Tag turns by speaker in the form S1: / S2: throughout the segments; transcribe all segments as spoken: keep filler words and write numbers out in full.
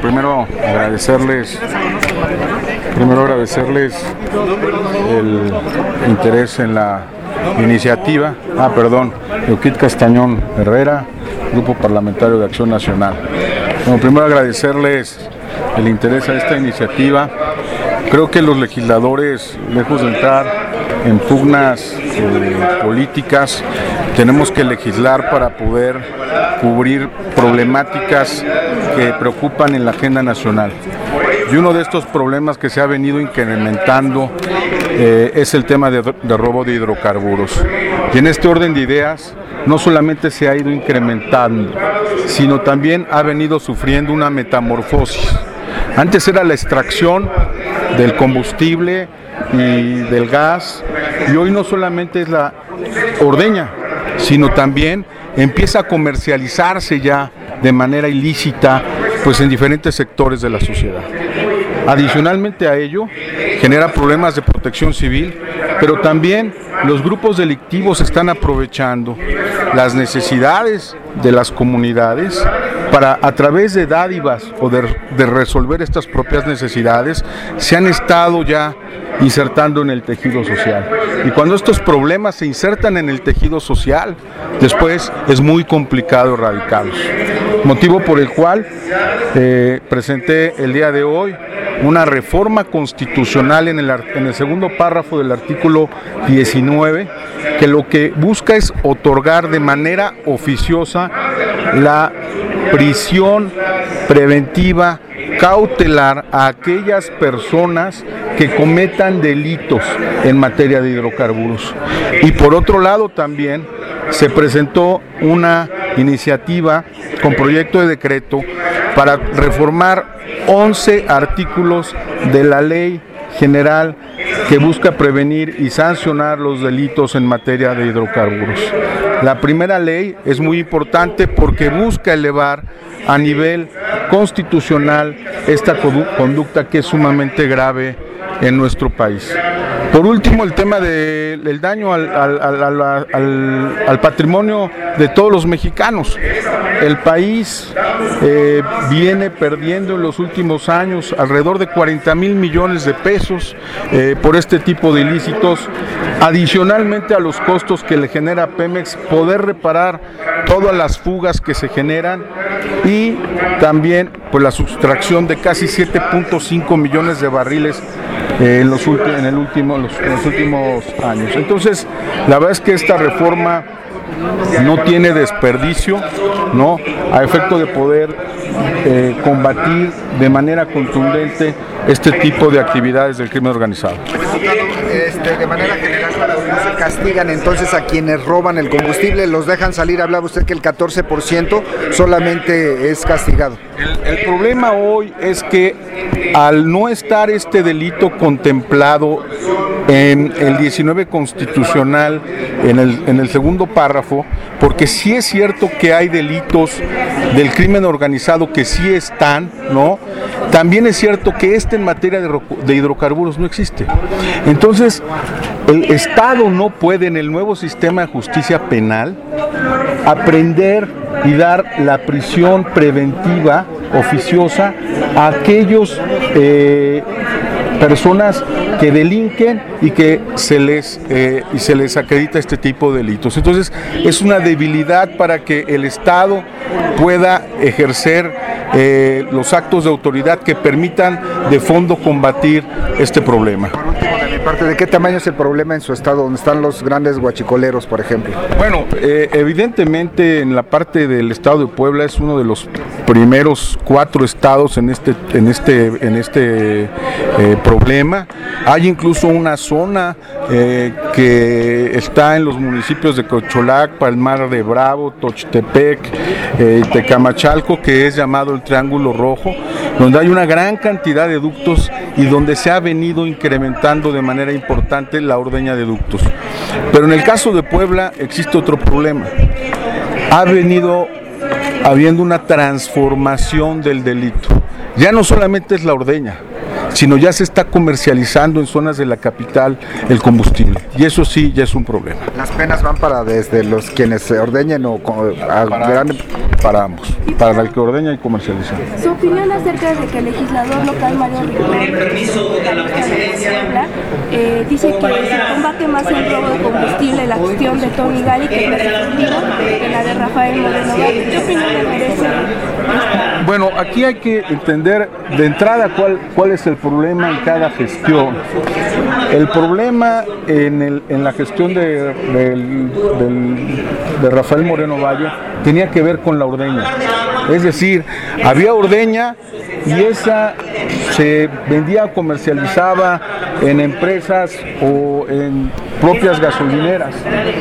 S1: primero agradecerles, primero agradecerles el interés en la iniciativa. Ah, perdón, Euquid Castañón Herrera, Grupo Parlamentario de Acción Nacional. Bueno, primero agradecerles el interés a esta iniciativa. Creo que los legisladores, lejos de entrar en pugnas eh, políticas, tenemos que legislar para poder cubrir problemáticas que preocupan en la agenda nacional. Y uno de estos problemas que se ha venido incrementando eh, es el tema de, de robo de hidrocarburos. Y en este orden de ideas, no solamente se ha ido incrementando, sino también ha venido sufriendo una metamorfosis. Antes era la extracción del combustible y del gas, y hoy no solamente es la ordeña, sino también empieza a comercializarse ya de manera ilícita, pues en diferentes sectores de la sociedad. Adicionalmente a ello, genera problemas de protección civil, pero también los grupos delictivos están aprovechando las necesidades de las comunidades para, a través de dádivas o de, de resolver estas propias necesidades, se han estado ya insertando en el tejido social. Y cuando estos problemas se insertan en el tejido social, después es muy complicado erradicarlos. Motivo por el cual eh, presenté el día de hoy una reforma constitucional en el, en el segundo párrafo del artículo diecinueve, que lo que busca es otorgar de manera oficiosa la prisión preventiva cautelar a aquellas personas que cometan delitos en materia de hidrocarburos. Y por otro lado también se presentó una iniciativa con proyecto de decreto para reformar once artículos de la Ley General que busca prevenir y sancionar los delitos en materia de hidrocarburos. La primera ley es muy importante porque busca elevar a nivel constitucional esta conducta que es sumamente grave en nuestro país. Por último, el tema del de, daño al, al, al, al, al patrimonio de todos los mexicanos. El país eh, viene perdiendo en los últimos años alrededor de cuarenta mil millones de pesos eh, por este tipo de ilícitos, adicionalmente a los costos que le genera Pemex poder reparar todas las fugas que se generan y también pues, la sustracción de casi siete punto cinco millones de barriles eh, en, los ulti- en, el último, los, en los últimos años. Entonces, la verdad es que esta reforma no tiene desperdicio, ¿no? A efecto de poder eh, combatir de manera contundente este tipo de actividades del crimen organizado.
S2: Este, de manera general, se castigan entonces a quienes roban el combustible, los dejan salir. Hablaba usted que el catorce por ciento solamente es castigado.
S1: El, el problema hoy es que al no estar este delito contemplado en el diecinueve constitucional, en el, en el segundo párrafo, porque sí es cierto que hay delitos del crimen organizado que sí están, ¿no? También es cierto que este en materia de, de hidrocarburos no existe. Entonces, el Estado no puede en el nuevo sistema de justicia penal aprender y dar la prisión preventiva oficiosa a aquellos eh, personas que delinquen y que se les eh, y se les acredita este tipo de delitos. Entonces es una debilidad para que el Estado pueda ejercer eh, los actos de autoridad que permitan de fondo combatir este problema.
S2: Por último, de mi parte, ¿de qué tamaño es el problema en su estado, donde están los grandes guachicoleros, por ejemplo?
S1: Bueno, eh, evidentemente en la parte del estado de Puebla es uno de los primeros cuatro estados en este en este en este eh, problema. Hay incluso una zona eh, que está en los municipios de Cocholac, Palmar de Bravo, Tochtepec, eh, Tecamachalco, que es llamado el Triángulo Rojo, donde hay una gran cantidad de ductos y donde se ha venido incrementando de manera importante la ordeña de ductos. Pero en el caso de Puebla existe otro problema. Ha venido habiendo una transformación del delito. Ya no solamente es la ordeña, sino ya se está comercializando en zonas de la capital el combustible, y eso sí ya es un problema.
S2: Las penas van para desde los quienes se ordeñen o a,
S1: para, para ambos, para el que ordeña y comercializa.
S3: Su opinión acerca de que el legislador local Mario Rincón eh, dice que se combate más el robo de combustible, la gestión de Tony Gali, que es más efectiva que la de Rafael Moreno Valle. ¿Qué opinión le merece?
S1: Bueno, aquí hay que entender de entrada cuál, cuál es el problema en cada gestión. El problema en, el, en la gestión de, del, del, de Rafael Moreno Valle tenía que ver con la ordeña. Es decir, había ordeña y esa se vendía, comercializaba en empresas o en propias gasolineras,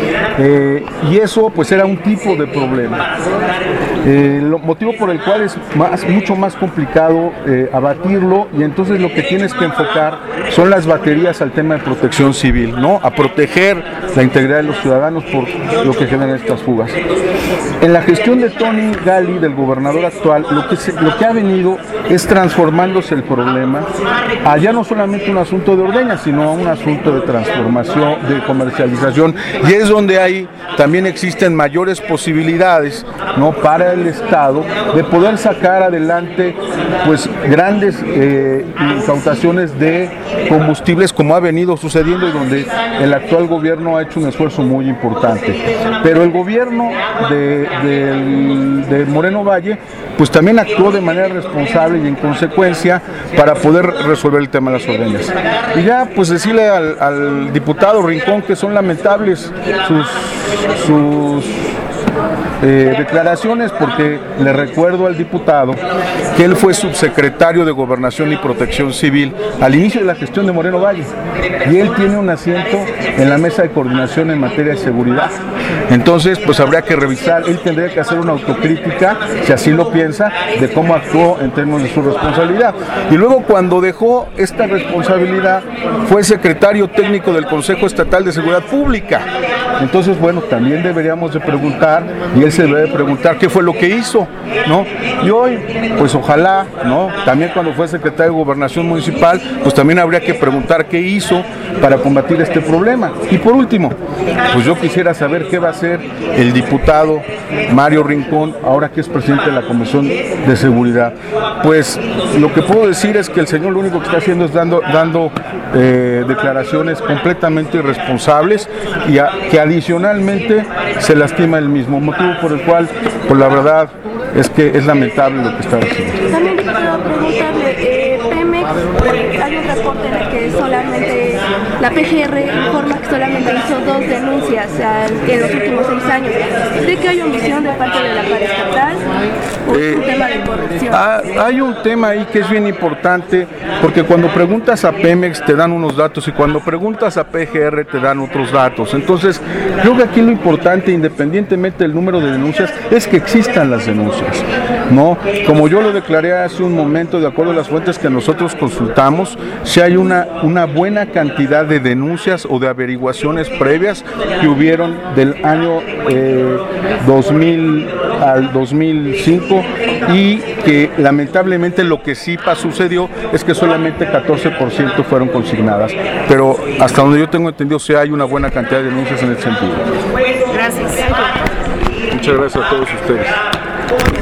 S1: eh, y eso pues era un tipo de problema, eh, lo motivo por el cual es más, mucho más complicado eh, abatirlo, y entonces lo que tienes que enfocar son las baterías al tema de protección civil, ¿no? A proteger la integridad de los ciudadanos por lo que generan estas fugas. En la gestión de Tony Gali, del gobernador actual, lo que, se, lo que ha venido es transformándose el problema a ya no solamente un asunto de ordeña, sino a un asunto de transformación, de comercialización, y es donde hay también existen mayores posibilidades, ¿no?, para el Estado de poder sacar adelante pues grandes eh, incautaciones de combustibles, como ha venido sucediendo y donde el actual gobierno ha hecho un esfuerzo muy importante. Pero el gobierno de, de, de Moreno Valle pues también actuó de manera responsable y en consecuencia para poder resolver el tema de las ordeñas. Y ya pues decirle al, al diputado Rincón que son lamentables sus, sus eh, declaraciones, porque le recuerdo al diputado que él fue subsecretario de Gobernación y Protección Civil al inicio de la gestión de Moreno Valle, y él tiene un asiento en la mesa de coordinación en materia de seguridad. Entonces pues habría que revisar, él tendría que hacer una autocrítica, si así lo piensa, de cómo actuó en términos de su responsabilidad. Y luego, cuando dejó esta responsabilidad, fue secretario técnico del Consejo Estatal de Seguridad Pública. Entonces, bueno, también deberíamos de preguntar, y él se debe preguntar qué fue lo que hizo, ¿no? Y hoy, pues ojalá, ¿no?, también cuando fue secretario de Gobernación Municipal, pues también habría que preguntar qué hizo para combatir este problema. Y por último, pues yo quisiera saber qué va a hacer el diputado Mario Rincón, ahora que es presidente de la Comisión de Seguridad. Pues lo que puedo decir es que el señor lo único que está haciendo es dando, dando eh, declaraciones completamente irresponsables, y a, que adicionalmente se lastima el mismo, motivo por el cual, pues la verdad es que es lamentable lo que está haciendo.
S3: También quiero preguntarle, eh, Pemex, hay un reporte en el que solamente la P G R informa que solamente hizo dos denuncias en los últimos seis años. ¿Cree que hay omisión de parte de la paraestatal o es un tema de corrupción?
S1: Ah, hay un tema ahí que es bien importante, porque cuando preguntas a Pemex te dan unos datos y cuando preguntas a P G R te dan otros datos. Entonces, creo que aquí lo importante, independientemente del número de denuncias, es que existan las denuncias, ¿no? Como yo lo declaré hace un momento, de acuerdo a las fuentes que nosotros consultamos, si hay una, una buena cantidad de denuncias o de averiguaciones previas que hubieron del año eh, dos mil al dos mil cinco, y que lamentablemente lo que sí sucedió es que solamente catorce por ciento fueron consignadas, pero hasta donde yo tengo entendido sí hay una buena cantidad de denuncias en ese sentido.
S3: Gracias.
S1: Muchas gracias a todos ustedes.